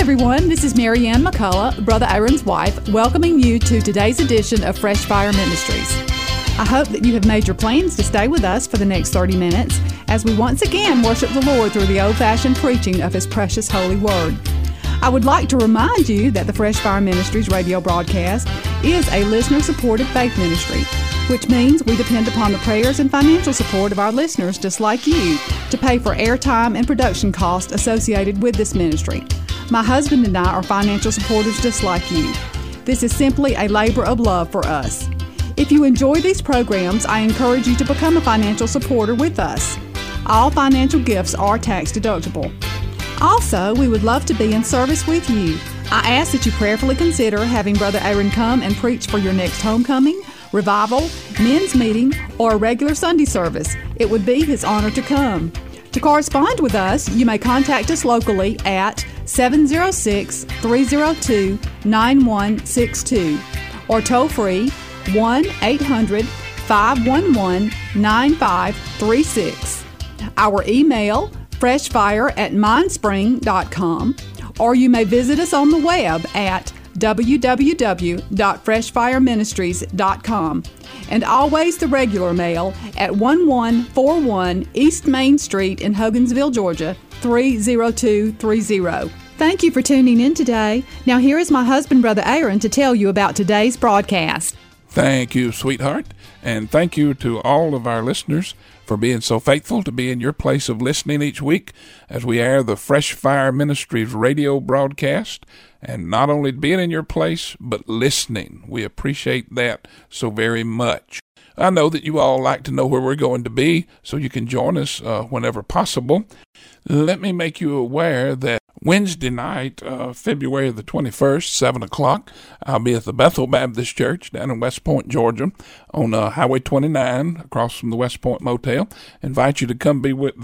everyone. This is Mary Ann McCullough, Brother Aaron's wife, welcoming you to today's edition of Fresh Fire Ministries. I hope that you have made your plans to stay with us for the next 30 minutes as we once again worship the Lord through the old-fashioned preaching of His precious holy word. I would like to remind you that the Fresh Fire Ministries radio broadcast is a listener-supported faith ministry, which means we depend upon the prayers and financial support of our listeners just like you to pay for airtime and production costs associated with this ministry. My husband and I are financial supporters just like you. This is simply a labor of love for us. If you enjoy these programs, I encourage you to become a financial supporter with us. All financial gifts are tax deductible. Also, we would love to be in service with you. I ask that you prayerfully consider having Brother Aaron come and preach for your next homecoming, revival, men's meeting, or a regular Sunday service. It would be his honor to come. To correspond with us, you may contact us locally at 706-302-9162 or toll free 1-800-511-9536. Our email, freshfire@mindspring.com, or you may visit us on the web at www.freshfireministries.com, and always the regular mail at 1141 East Main Street in Hogansville, Georgia, 30230. Thank you for tuning in today. Now here is my husband, Brother Aaron, to tell you about today's broadcast. Thank you, sweetheart, and thank you to all of our listeners for being so faithful to be in your place of listening each week as we air the Fresh Fire Ministries radio broadcast, and not only being in your place, but listening. We appreciate that so very much. I know that you all like to know where we're going to be, so you can join us whenever possible. Let me make you aware that Wednesday night, February the 21st, 7 o'clock, I'll be at the Bethel Baptist Church down in West Point, Georgia, on Highway 29, across from the West Point Motel. Invite you to come be with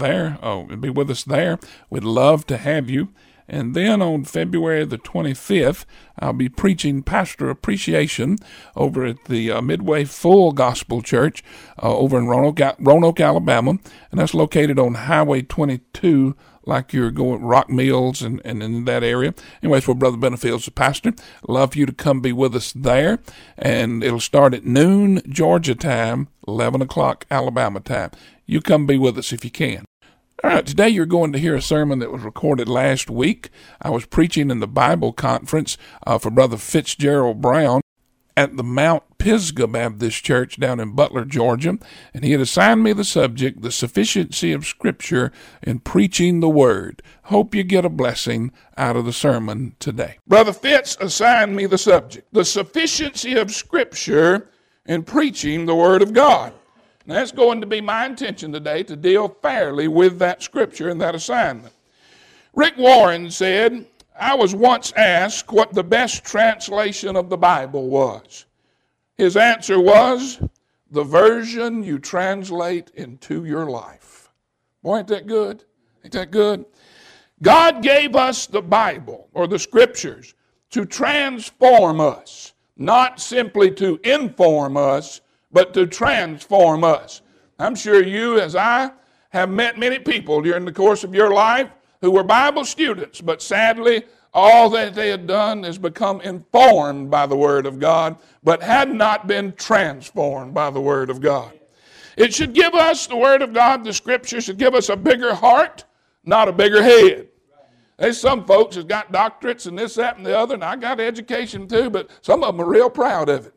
us there. We'd love to have you. And then on February the 25th, I'll be preaching Pastor Appreciation over at the Midway Full Gospel Church over in Roanoke, Alabama. And that's located on Highway 22, like you're going Rock Mills and in that area. Anyways, where Brother Benefield's the pastor. Love you to come be with us there. And it'll start at noon Georgia time, 11 o'clock Alabama time. You come be with us if you can. All right, today you're going to hear a sermon that was recorded last week. I was preaching in the Bible conference for Brother Fitzgerald Brown at the Mount Pisgah Baptist Church down in Butler, Georgia, and he had assigned me the subject, the sufficiency of Scripture in preaching the Word. Hope you get a blessing out of the sermon today. Brother Fitz assigned me the subject, the sufficiency of Scripture in preaching the Word of God. Now, that's going to be my intention today, to deal fairly with that Scripture and that assignment. Rick Warren said, I was once asked what the best translation of the Bible was. His answer was, the version you translate into your life. Boy, ain't that good? Ain't that good? God gave us the Bible, or the Scriptures, to transform us, not simply to inform us, but to transform us. I'm sure you, as I, have met many people during the course of your life who were Bible students, but sadly, all that they had done is become informed by the Word of God, but had not been transformed by the Word of God. It should give us, the Word of God, the Scripture should give us a bigger heart, not a bigger head. There's some folks that's got doctorates and this, that, and the other, and I got education too, but some of them are real proud of it.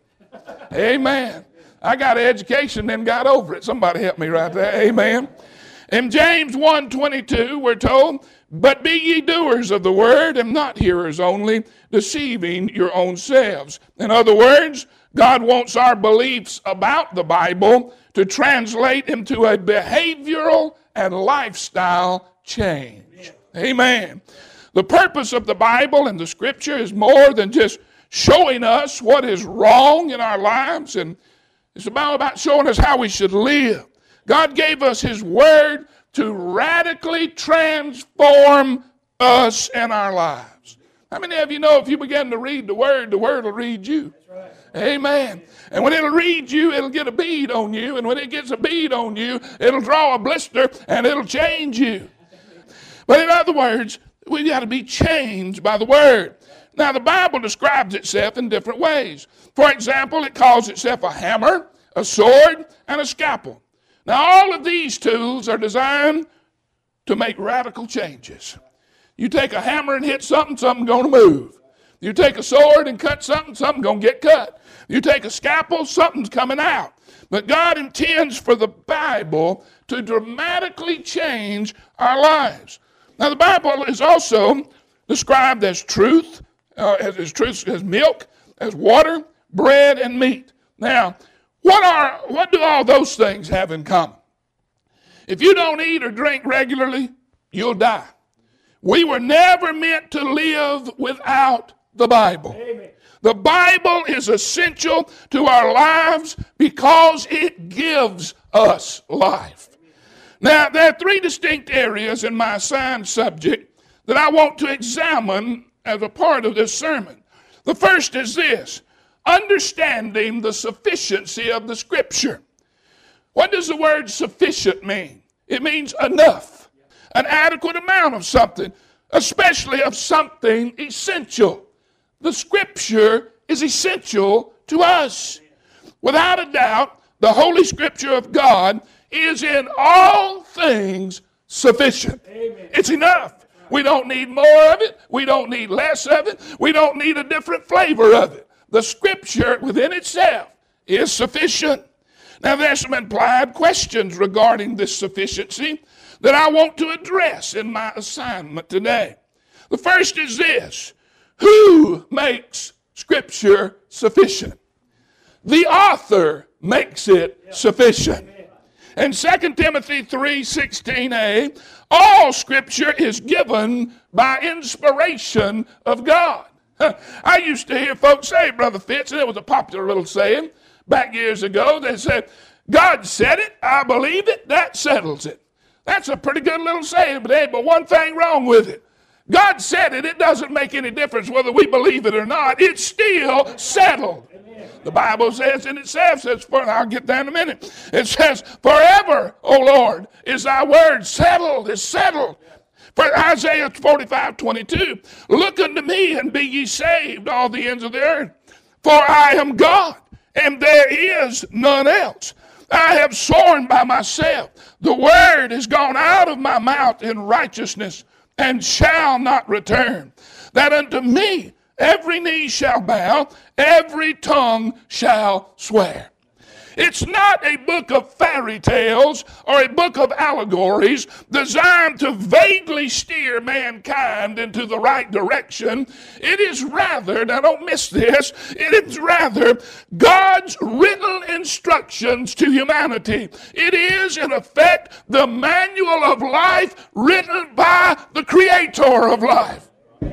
Amen. I got an education, then got over it. Somebody help me right there. Amen. In James 1:22, we're told, but be ye doers of the word and not hearers only, deceiving your own selves. In other words, God wants our beliefs about the Bible to translate into a behavioral and lifestyle change. Amen. The purpose of the Bible and the Scripture is more than just showing us what is wrong in our lives, and it's about showing us how we should live. God gave us His Word to radically transform us and our lives. How many of you know if you begin to read the Word will read you? That's right. Amen. And when it'll read you, it'll get a bead on you. And when it gets a bead on you, it'll draw a blister and it'll change you. But in other words, We got to be changed by the Word. Now, the Bible describes itself in different ways. For example, it calls itself a hammer, a sword, and a scalpel. Now, all of these tools are designed to make radical changes. You take a hammer and hit something, something's going to move. You take a sword and cut something, something's going to get cut. You take a scalpel, something's coming out. But God intends for the Bible to dramatically change our lives. Now, the Bible is also described as truth, as milk, as water, bread, and meat. Now, what do all those things have in common? If you don't eat or drink regularly, you'll die. We were never meant to live without the Bible. Amen. The Bible is essential to our lives because it gives us life. Now, there are three distinct areas in my assigned subject that I want to examine as a part of this sermon. The first is this: understanding the sufficiency of the Scripture. What does the word sufficient mean? It means enough, an adequate amount of something, especially of something essential. The Scripture is essential to us. Without a doubt, the Holy Scripture of God is in all things sufficient. Amen. It's enough. We don't need more of it. We don't need less of it. We don't need a different flavor of it. The Scripture within itself is sufficient. Now, there's some implied questions regarding this sufficiency that I want to address in my assignment today. The first is this: who makes Scripture sufficient? The author makes it sufficient. In 2 Timothy 3:16a, all Scripture is given by inspiration of God. I used to hear folks say, Brother Fitz, and it was a popular little saying back years ago, they said, God said it, I believe it, that settles it. That's a pretty good little saying, but there ain't but one thing wrong with it. God said it, it doesn't make any difference whether we believe it or not. It's still settled. The Bible says in itself, I'll get there in a minute. It says, forever, O Lord, is thy word settled, is settled. For Isaiah 45:22, look unto me and be ye saved, all the ends of the earth. For I am God, and there is none else. I have sworn by myself, the word has gone out of my mouth in righteousness, and shall not return. That unto me every knee shall bow, every tongue shall swear. It's not a book of fairy tales or a book of allegories designed to vaguely steer mankind into the right direction. It is rather, now don't miss this, it is rather God's written instructions to humanity. It is, in effect, the manual of life written by the Creator of life.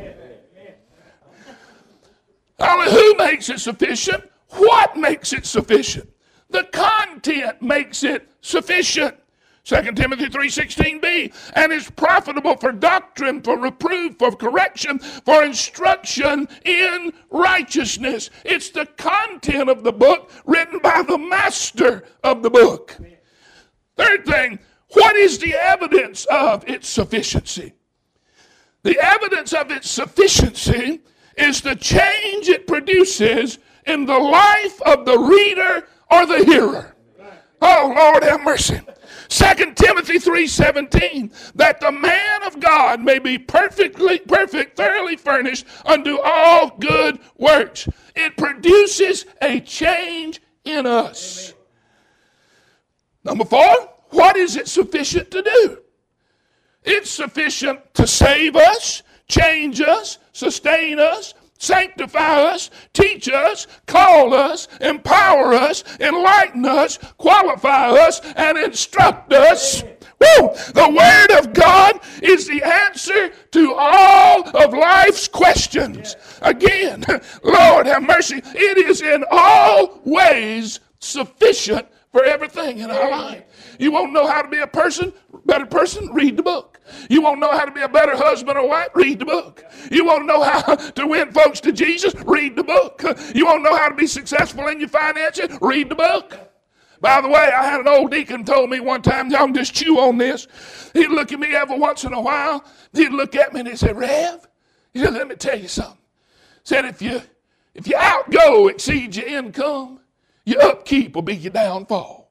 Now, who makes it sufficient? What makes it sufficient? The content makes it sufficient. 2 Timothy 3:16b, and is profitable for doctrine, for reproof, for correction, for instruction in righteousness. It's the content of the book written by the master of the book. Third thing, what is the evidence of its sufficiency? The evidence of its sufficiency is the change it produces in the life of the reader or the hearer. Oh, Lord have mercy. 2 Timothy 3:17, that the man of God may be perfect, thoroughly furnished unto all good works. It produces a change in us. Number 4, what is it sufficient to do? It's sufficient to save us, change us, sustain us, sanctify us, teach us, call us, empower us, enlighten us, qualify us, and instruct us. Woo! The Word of God is the answer to all of life's questions. Again, Lord have mercy, it is in all ways sufficient for everything in our life. You won't know how to be a better person? Read the book. You won't know how to be a better husband or wife? Read the book. You won't know how to win folks to Jesus? Read the book. You won't know how to be successful in your finances? Read the book. By the way, I had an old deacon told me one time, y'all can just chew on this. He'd look at me every once in a while. He'd look at me and he'd say, Rev, he said, let me tell you something. He said, if your outgo exceeds your income, your upkeep will be your downfall.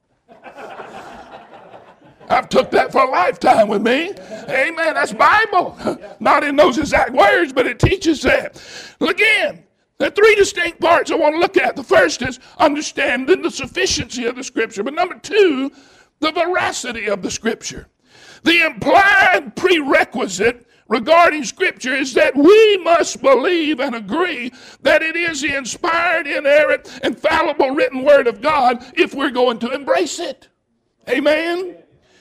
I've took that for a lifetime with me. Amen. That's Bible. Not in those exact words, but it teaches that. Again, there are three distinct parts I want to look at. The first is understanding the sufficiency of the Scripture. But number two, the veracity of the Scripture. The implied prerequisite regarding Scripture is that we must believe and agree that it is the inspired, inerrant, infallible written Word of God if we're going to embrace it. Amen?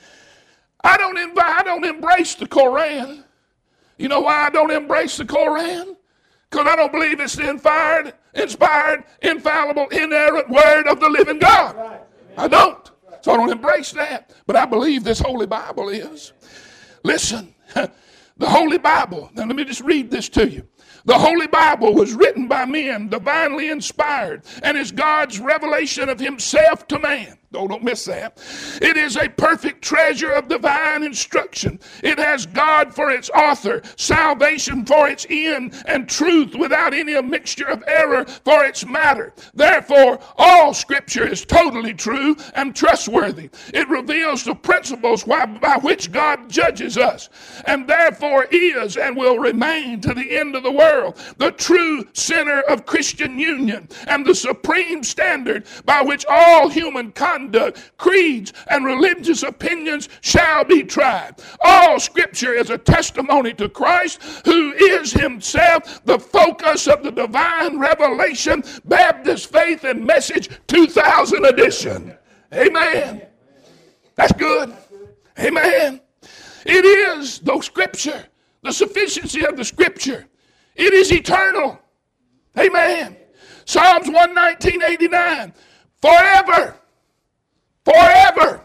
I don't embrace the Koran. You know why I don't embrace the Koran? Because I don't believe it's the inspired, infallible, inerrant Word of the living God. I don't. So I don't embrace that. But I believe this Holy Bible is. Listen, the Holy Bible, now let me just read this to you. The Holy Bible was written by men, divinely inspired, and is God's revelation of himself to man. Don't miss that. It is a perfect treasure of divine instruction. It has God for its author, salvation for its end, and truth without any mixture of error for its matter. Therefore, all Scripture is totally true and trustworthy. It reveals the principles by which God judges us, and therefore is and will remain to the end of the world the true center of Christian union and the supreme standard by which all human conduct, creeds, and religious opinions shall be tried. All Scripture is a testimony to Christ, who is himself the focus of the divine revelation, Baptist Faith and Message 2000 edition. Amen. That's good. Amen. It is, though Scripture, the sufficiency of the Scripture, it is eternal. Amen. Psalms 119:89. Forever. Forever.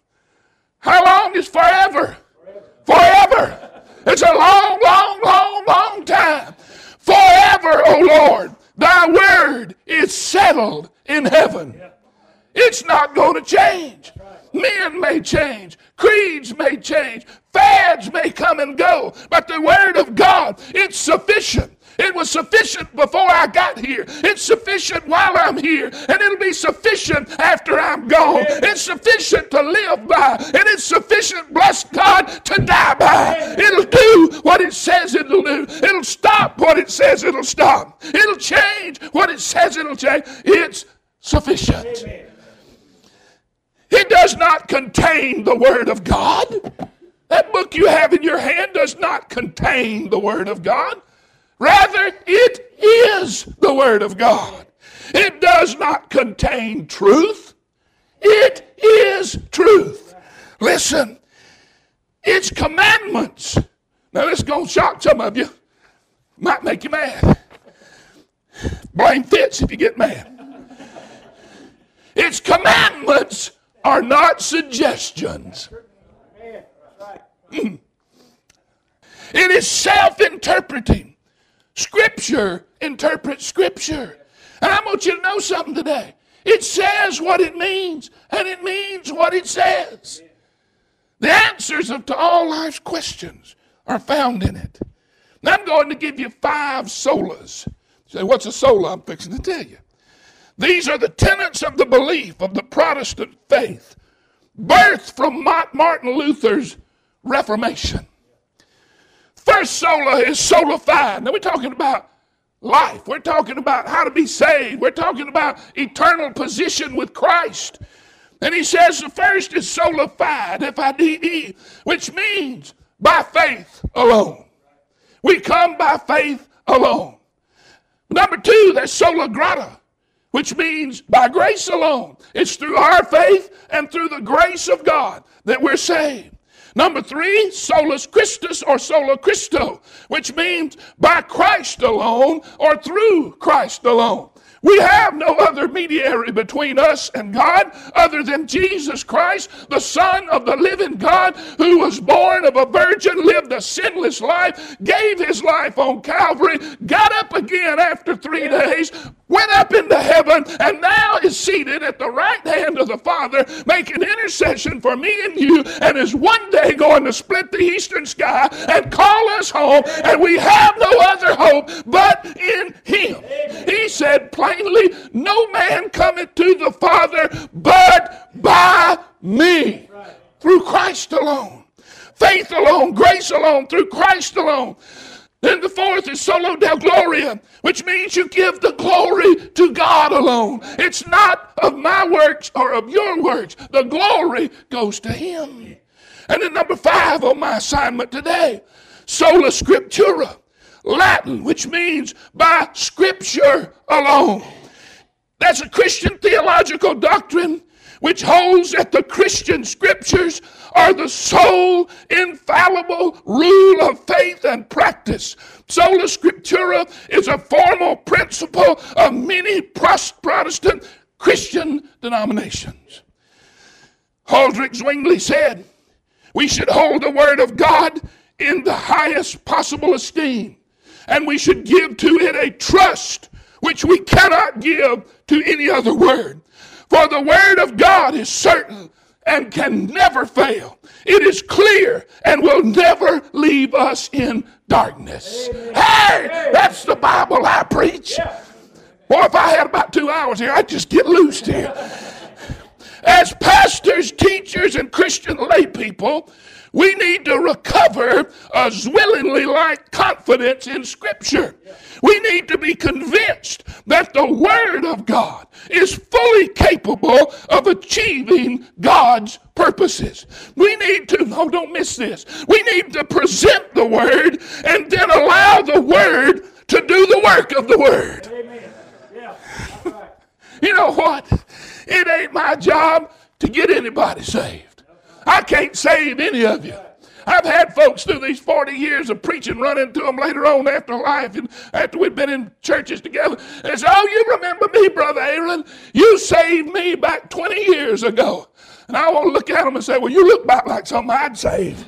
How long is forever? Forever. It's a long, long, long, long time. Forever, O Lord, thy word is settled in heaven. It's not going to change. Men may change. Creeds may change. Fads may come and go. But the word of God, it's sufficient. It was sufficient before I got here. It's sufficient while I'm here. And it'll be sufficient after I'm gone. It's sufficient to live by. And it's sufficient, bless God, to die by. It'll do what it says it'll do. It'll stop what it says it'll stop. It'll change what it says it'll change. It's sufficient. It does not contain the Word of God. That book you have in your hand does not contain the Word of God. Rather, it is the Word of God. It does not contain truth. It is truth. Listen, its commandments. Now, this is going to shock some of you. Might make you mad. Blame Fitz if you get mad. Its commandments are not suggestions. It is self-interpreting. Scripture interprets Scripture. And I want you to know something today. It says what it means, and it means what it says. The answers to all life's questions are found in it. Now I'm going to give you 5 solas. You say, what's a sola? I'm fixing to tell you. These are the tenets of the belief of the Protestant faith, birthed from Martin Luther's Reformation. First sola is sola fide. Now we're talking about life. We're talking about how to be saved. We're talking about eternal position with Christ. And he says the first is sola fide, F-I-D-E, which means by faith alone. We come by faith alone. Number 2, there's sola grata, which means by grace alone. It's through our faith and through the grace of God that we're saved. Number 3, solus Christus or sola Christo, which means by Christ alone or through Christ alone. We have no other mediator between us and God other than Jesus Christ, the Son of the living God, who was born of a virgin, lived a sinless life, gave his life on Calvary, got up again after 3 days, went up into heaven, and now is seated at the right hand of the Father, making intercession for me and you, and is one day going to split the eastern sky and call us home, and we have no other hope but in him. He said plainly, no man cometh to the Father but by me. Through Christ alone. Faith alone, grace alone, through Christ alone. Then the fourth is solo deo gloria, which means you give the glory to God alone. It's not of my works or of your works. The glory goes to him. And then number 5 on my assignment today, sola scriptura, Latin, which means by Scripture alone. That's a Christian theological doctrine which holds that the Christian Scriptures are the sole infallible rule of faith and practice. Sola Scriptura is a formal principle of many Protestant Christian denominations. Aldrich Zwingli said, we should hold the Word of God in the highest possible esteem, and we should give to it a trust which we cannot give to any other word. For the Word of God is certain and can never fail. It is clear and will never leave us in darkness. Hey, that's the Bible I preach. Boy, if I had about 2 hours here, I'd just get loosed here. As pastors, teachers, and Christian lay people, we need to recover a Zwingli-like confidence in Scripture. We need to be convinced that the Word of God is fully capable of achieving God's purposes. We need to, don't miss this, we need to present the Word and then allow the Word to do the work of the Word. Amen. Yeah. Right. You know what? It ain't my job to get anybody saved. I can't save any of you. I've had folks through these 40 years of preaching run into them later on after life and after we'd been in churches together and say, oh, you remember me, Brother Aaron? You saved me back 20 years ago. And I want to look at them and say, well, you look about like something I'd saved.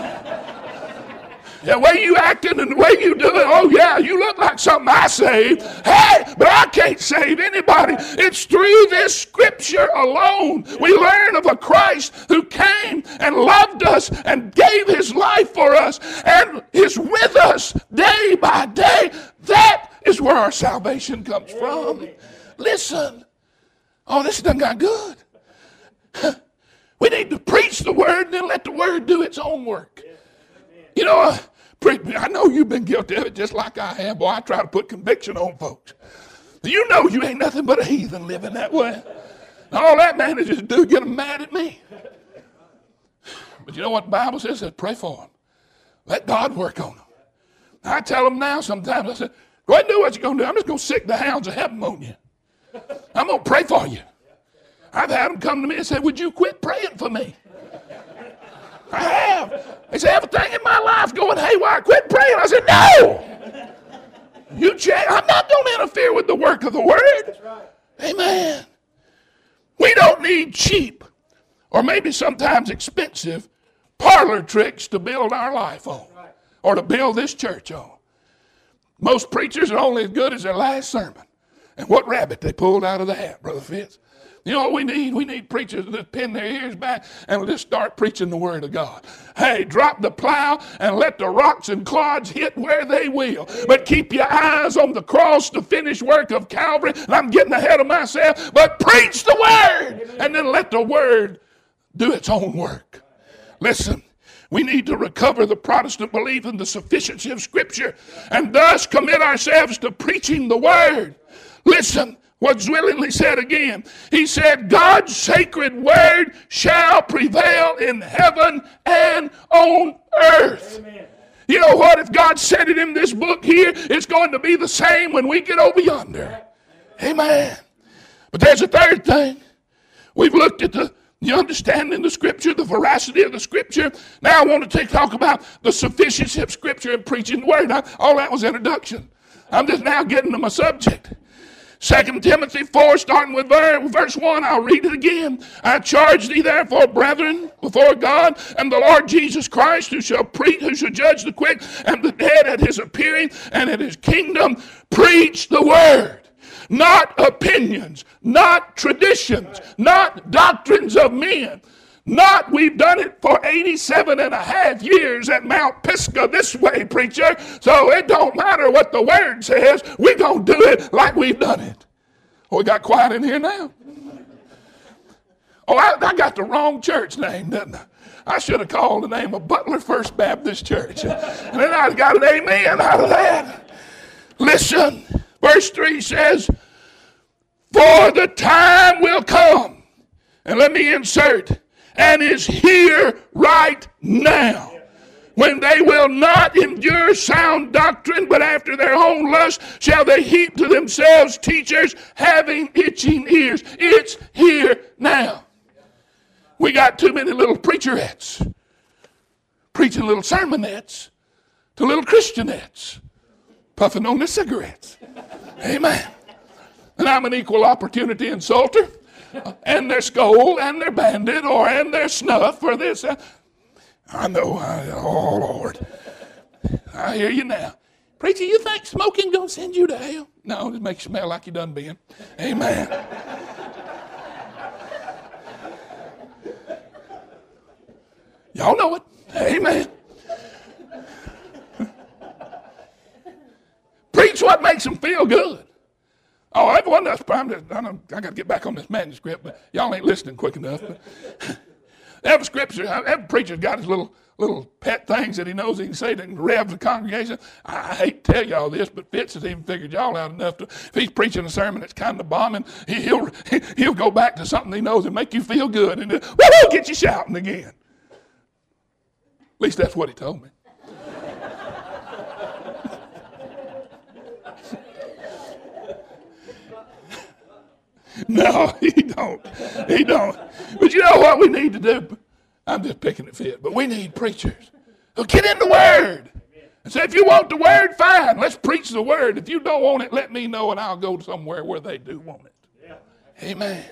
The way you acting and the way you do it, oh yeah, you look like something I saved. Hey, but I can't save anybody. It's through this Scripture alone we learn of a Christ who came and loved us and gave his life for us and is with us day by day. That is where our salvation comes from. Listen. Oh, this done got good. We need to preach the Word and then let the Word do its own work. You know, I know you've been guilty of it just like I have. Boy, I try to put conviction on folks. You know you ain't nothing but a heathen living that way. All that man is just do get them mad at me. But you know what the Bible says? It says pray for them. Let God work on them. I tell them now sometimes, I say, go ahead and do what you're going to do. I'm just going to sick the hounds of heaven on you. I'm going to pray for you. I've had them come to me and say, would you quit praying for me? I have. They say, everything in my life going haywire. Quit praying. I said, no. You change. I'm not going to interfere with the work of the Word. That's right. Amen. We don't need cheap or maybe sometimes expensive parlor tricks to build our life on or to build this church on. Most preachers are only as good as their last sermon and what rabbit they pulled out of the hat, Brother Fitz. You know what we need? We need preachers that pin their ears back and just start preaching the Word of God. Hey, drop the plow and let the rocks and clods hit where they will. But keep your eyes on the cross, the finished work of Calvary. And I'm getting ahead of myself. But preach the Word and then let the Word do its own work. Listen, we need to recover the Protestant belief in the sufficiency of Scripture and thus commit ourselves to preaching the Word. Listen. What Zwingli said again. He said, God's sacred word shall prevail in heaven and on earth. Amen. You know what? If God said it in this book here, it's going to be the same when we get over yonder. Amen. But there's a third thing. We've looked at the understanding the Scripture, the veracity of the Scripture. Now I want to talk about the sufficiency of Scripture and preaching the Word. All that was introduction. I'm just now getting to my subject. 2 Timothy 4, starting with verse 1, I'll read it again. I charge thee therefore, brethren, before God and the Lord Jesus Christ, who shall judge the quick and the dead at his appearing and at his kingdom, preach the word. Not opinions, not traditions, not doctrines of men. Not, we've done it for 87 and a half years at Mount Pisgah this way, preacher. So it don't matter what the word says. We're going to do it like we've done it. Oh, we got quiet in here now. Oh, I got the wrong church name, didn't I? I should have called the name of Butler First Baptist Church. And then I'd got an amen out of that. Listen, verse 3 says, for the time will come, and let me insert, and is here right now, when they will not endure sound doctrine, but after their own lust shall they heap to themselves teachers having itching ears. It's here now. We got too many little preacherettes preaching little sermonettes to little Christianettes puffing on their cigarettes. Amen. And I'm an equal opportunity insulter. And their skull, and their bandit, and their snuff, or this. I know, oh Lord. I hear you now. Preacher, you think smoking gonna send you to hell? No, it makes you smell like you done been. Amen. Y'all know it. Amen. Preach what makes them feel good. Oh, everyone does. I got to get back on this manuscript, but y'all ain't listening quick enough. Every scripture, every preacher's got his little pet things that he knows he can say that can rev the congregation. I hate to tell y'all this, but Fitz has even figured y'all out enough to, if he's preaching a sermon that's kind of bombing, he'll go back to something he knows and make you feel good, and woo, get you shouting again. At least that's what he told me. No, he don't. He don't. But you know what we need to do? I'm just picking it fit, but we need preachers who get in the Word and say, if you want the Word, fine, let's preach the Word. If you don't want it, let me know and I'll go somewhere where they do want it. Yeah. Amen.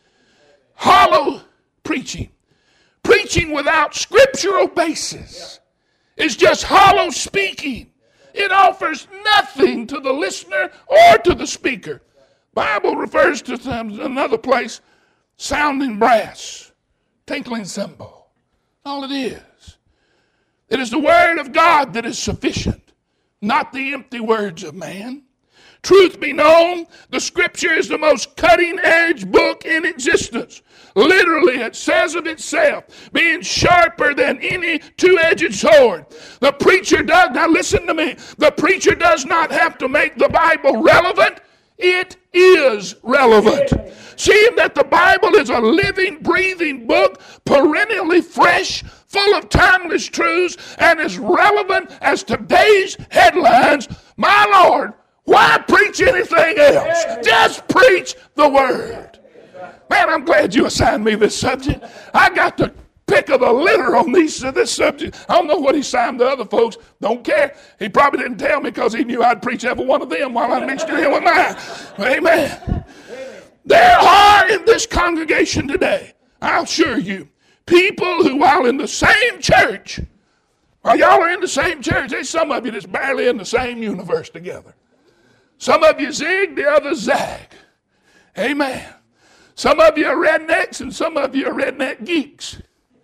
Hollow preaching. Preaching without scriptural basis is just hollow speaking. It offers nothing to the listener or to the speaker. Bible refers to another place, sounding brass, tinkling cymbal. All it is. It is the word of God that is sufficient, not the empty words of man. Truth be known, the Scripture is the most cutting-edge book in existence. Literally, it says of itself, being sharper than any two-edged sword. The preacher does, now listen to me, the preacher does not have to make the Bible relevant. It is relevant. Seeing that the Bible is a living, breathing book, perennially fresh, full of timeless truths, and as relevant as today's headlines, my Lord, why preach anything else? Just preach the Word. Man, I'm glad you assigned me this subject. I got to pick of the litter on this subject. I don't know what he signed the other folks. Don't care. He probably didn't tell me because he knew I'd preach every one of them while I mixed it in with mine. Amen. There are in this congregation today, I'll assure you, people who while in the same church, while y'all are in the same church, there's some of you that's barely in the same universe together. Some of you zig, the others zag. Amen. Some of you are rednecks and some of you are redneck geeks.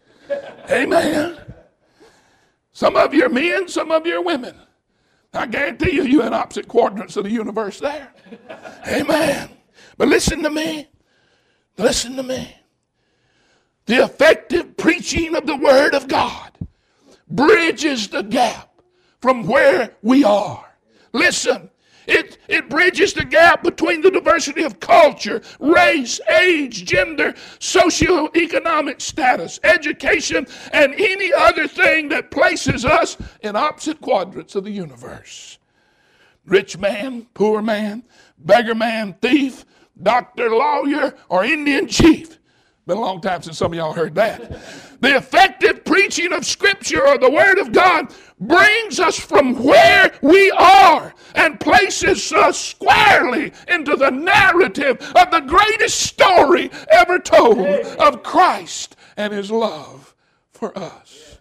Amen. Some of you are men, some of you are women. I guarantee you're in opposite quadrants of the universe there. Amen. But listen to me. Listen to me. The effective preaching of the Word of God bridges the gap from where we are. Listen. It bridges the gap between the diversity of culture, race, age, gender, socioeconomic status, education, and any other thing that places us in opposite quadrants of the universe. Rich man, poor man, beggar man, thief, doctor, lawyer, or Indian chief. Been a long time since some of y'all heard that. The effective preaching of Scripture or the Word of God brings us from where we are and places us squarely into the narrative of the greatest story ever told of Christ and His love for us.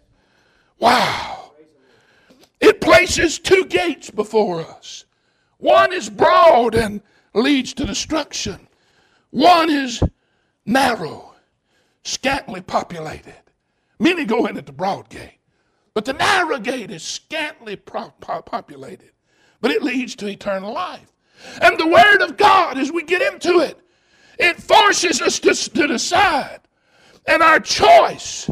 Wow. It places two gates before us. One is broad and leads to destruction. One is narrow, scantily populated. Many go in at the broad gate, but the narrow gate is scantily populated, but it leads to eternal life. And the Word of God, as we get into it, it forces us to decide, and our choice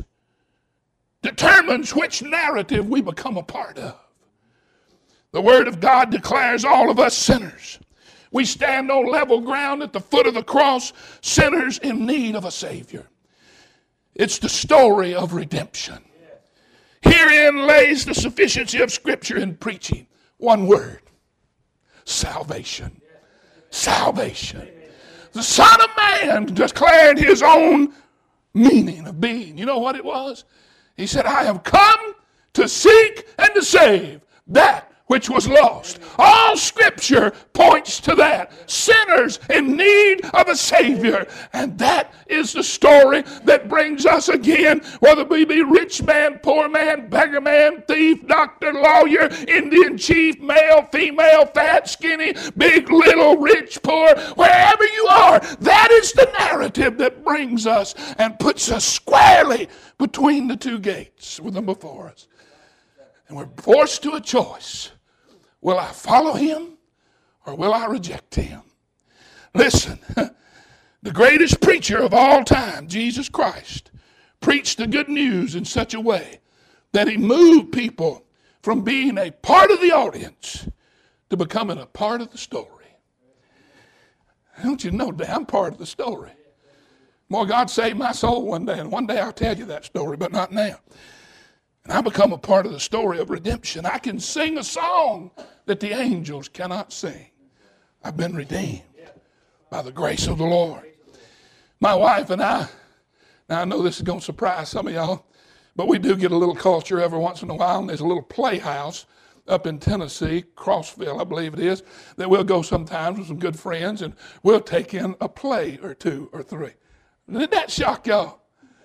determines which narrative we become a part of. The Word of God declares all of us sinners. We stand on level ground at the foot of the cross, sinners in need of a Savior. It's the story of redemption. Herein lays the sufficiency of Scripture in preaching. One word: salvation. Salvation. The Son of Man declared His own meaning of being. You know what it was? He said, I have come to seek and to save that which was lost. All Scripture points to that. Sinners in need of a Savior. And that is the story that brings us again, whether we be rich man, poor man, beggar man, thief, doctor, lawyer, Indian chief, male, female, fat, skinny, big, little, rich, poor, wherever you are. That is the narrative that brings us and puts us squarely between the two gates with them before us. And we're forced to a choice. Will I follow Him or will I reject Him? Listen, the greatest preacher of all time, Jesus Christ, preached the good news in such a way that He moved people from being a part of the audience to becoming a part of the story. Don't you know that I'm part of the story? More, God saved my soul one day, and one day I'll tell you that story, but not now. And I become a part of the story of redemption. I can sing a song that the angels cannot sing. I've been redeemed by the grace of the Lord. My wife and I, now I know this is going to surprise some of y'all, but we do get a little culture every once in a while, and there's a little playhouse up in Tennessee, Crossville, I believe it is, that we'll go sometimes with some good friends, and we'll take in a play or two or three. Did that shock y'all?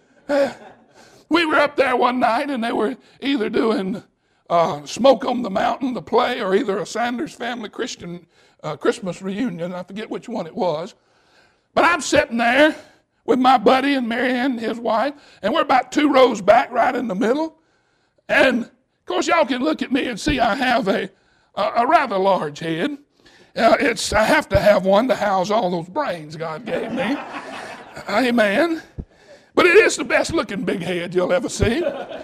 We were up there one night, and they were either doing Smoke on the Mountain, the play, or either a Sanders Family Christian Christmas reunion. I forget which one it was. But I'm sitting there with my buddy and Marianne and his wife, and we're about 2 rows back right in the middle. And, of course, y'all can look at me and see I have a rather large head. I have to have one to house all those brains God gave me. Amen. But it is the best looking big head you'll ever see.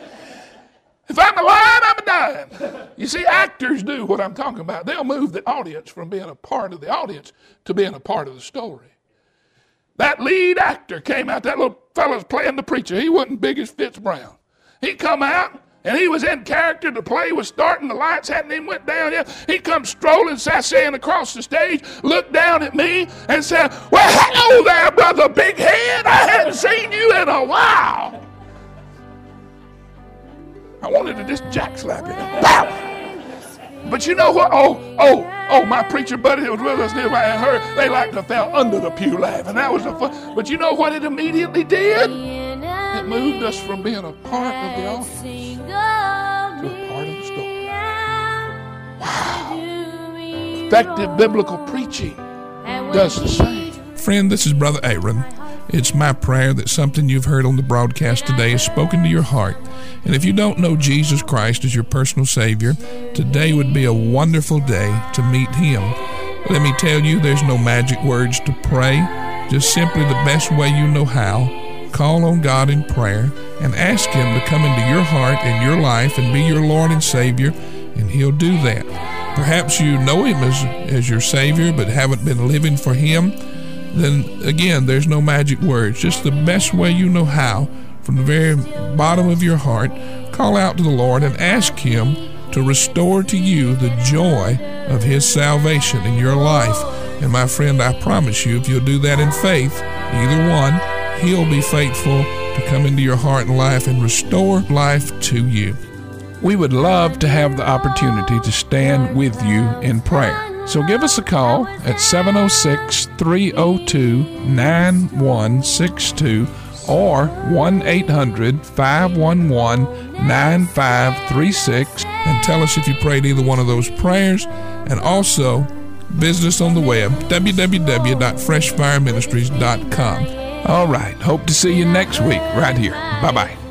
If I'm alive, I'm dying. You see, actors do what I'm talking about. They'll move the audience from being a part of the audience to being a part of the story. That lead actor came out, that little fella's playing the preacher. He wasn't big as Fitz Brown. He come out, and he was in character. The play was starting. The lights hadn't even went down yet. He comes strolling, sasaying across the stage, looked down at me, and said, well, hello there, brother Big Head. I hadn't seen you in a while. I wanted to just jack slap him. Pow! But you know what? Oh, my preacher buddy that was with us near and her, they like to fell under the pew laughing. That was the fun. But you know what it immediately did? It moved us from being a part of the audience to a part of the story. Wow. Effective biblical preaching does the same. Friend, this is Brother Aaron. It's my prayer that something you've heard on the broadcast today has spoken to your heart. And if you don't know Jesus Christ as your personal Savior, today would be a wonderful day to meet Him. Let me tell you, there's no magic words to pray, just simply the best way you know how. Call on God in prayer and ask Him to come into your heart and your life and be your Lord and Savior, and He'll do that. Perhaps you know Him as your Savior but haven't been living for Him. Then again, there's no magic words, just the best way you know how. From the very bottom of your heart, call out to the Lord and ask Him to restore to you the joy of His salvation in your life. And my friend, I promise you, if you'll do that in faith, either one, He'll be faithful to come into your heart and life and restore life to you. We would love to have the opportunity to stand with you in prayer. So give us a call at 706-302-9162 or 1-800-511-9536. And tell us if you prayed either one of those prayers. And also, visit us on the web, www.freshfireministries.com. All right. Hope to see you next week right here. Bye-bye.